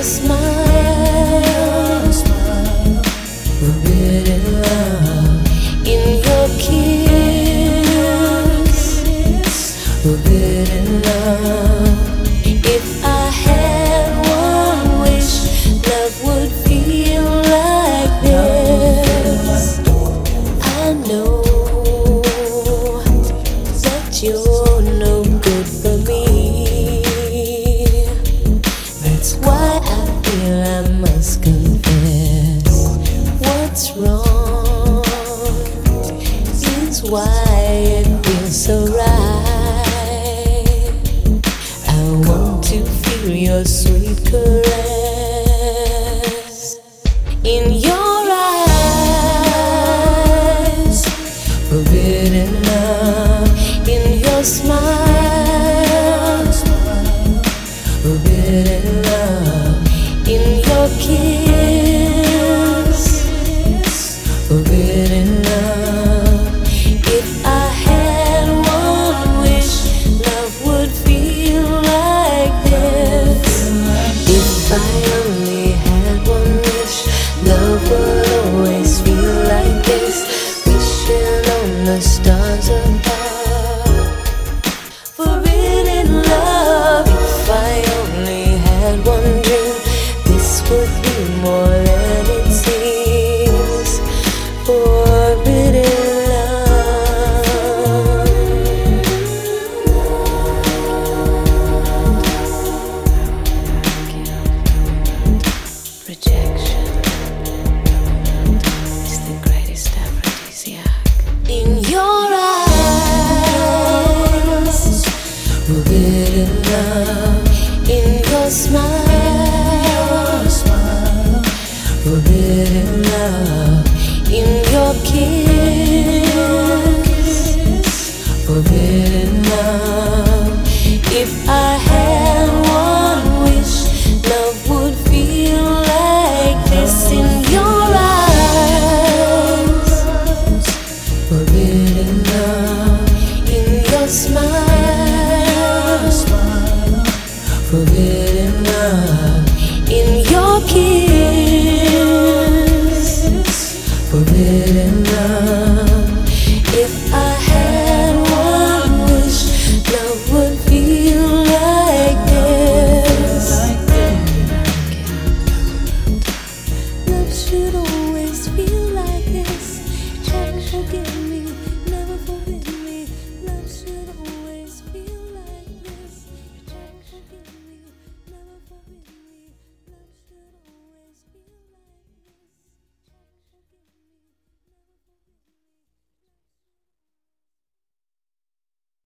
smile, forbidden love in your kiss, forbidden love. If I had one wish, love would feel like this. I know that you're no good for me. That's why I feel I must confess what's wrong. Is why it feels so right. I want to feel your sweet caress in your eyes, forbidden love in your smile, forbidden love in your kiss, forbidden love. If I had one wish, love would feel like this. If I only had one wish, love would always feel like this. Wishing on the stars above, forbidden love. If I only had one dream, this would be more than it seems. Forbidden love. Rejection is the greatest aphrodisiac. In your eyes, forbidden love in your smile, forbidden love in your kiss.